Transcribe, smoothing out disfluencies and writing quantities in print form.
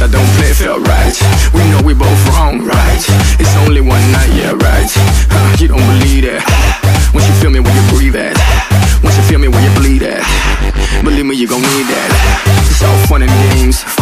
I don't play, felt right. We know we both wrong, right? It's only one night, yeah, right. You don't believe that. Once you feel me when you breathe at, once you feel me when you bleed at, believe me, you gon' need that. It's all fun and games,